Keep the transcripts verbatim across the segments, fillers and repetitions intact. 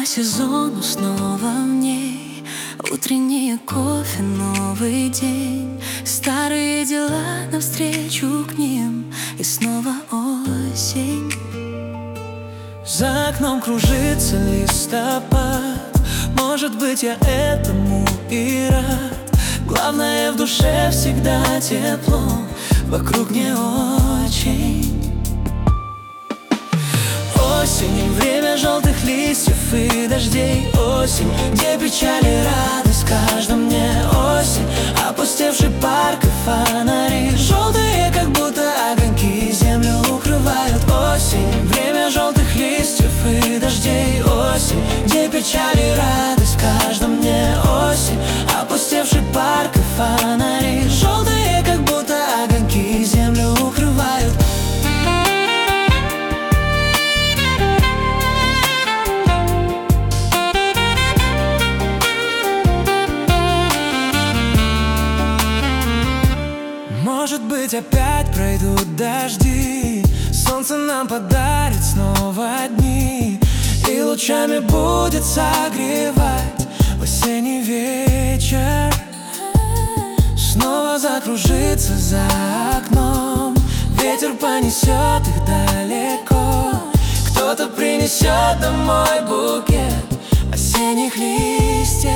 сезону снова в ней. Утреннее кофе, новый день, старые дела навстречу к ним, и снова осень. За окном кружится листопад, может быть, я этому и рад. Главное, в душе всегда тепло, вокруг не очень. Осень, время желтых листьев и дождей. Осень, где печаль и радость в каждом дне. Осень, опустевший парк и фонари, желтые, как будто огоньки, землю укрывают. Осень, время желтых листьев и дождей. Осень, где печаль и радость в каждом дне. Осень, опустевший парк и фонари, желтые, как будто огоньки, землю укрывают. Может быть, опять пройдут дожди, солнце нам подарит снова дни, и лучами будет согревать в осенний вечер. Снова закружится за окном, ветер понесет их далеко. Кто-то принесет домой букет осенних листьев.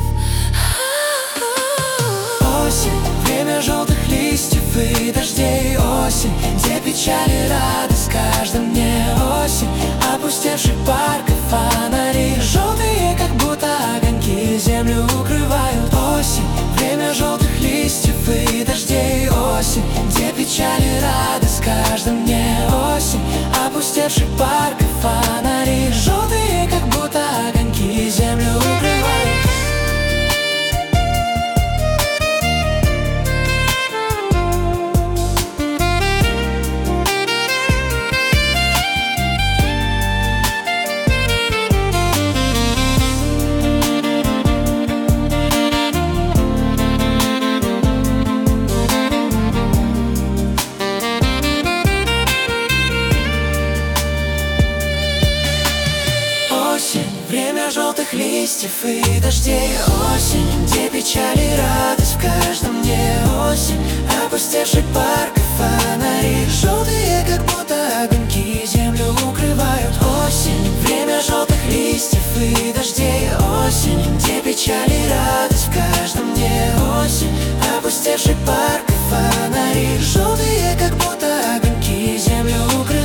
Осень, время желтых листьев и дождей. Осень, где печаль и радость в каждом дне. Осень, опустевший парк и фонари, желтые, как будто огоньки, землю укрывают. Осень, время желтых листьев и дождей. Осень, где печаль и радость в каждом дне. Осень, опустевший парк и фонари, желтые, как будто огоньки, землю укрывают. Время желтых листьев и дождей. Осень, где печаль и радость в каждом дне. Осень, опустевший парк и фонари, желтые, как будто огоньки, землю укрывают. Осень, время желтых листьев и дождей. Осень, где печаль и радость в каждом дне. Осень, опустевший парк и фонари, желтые, как будто огоньки, землю укрывают.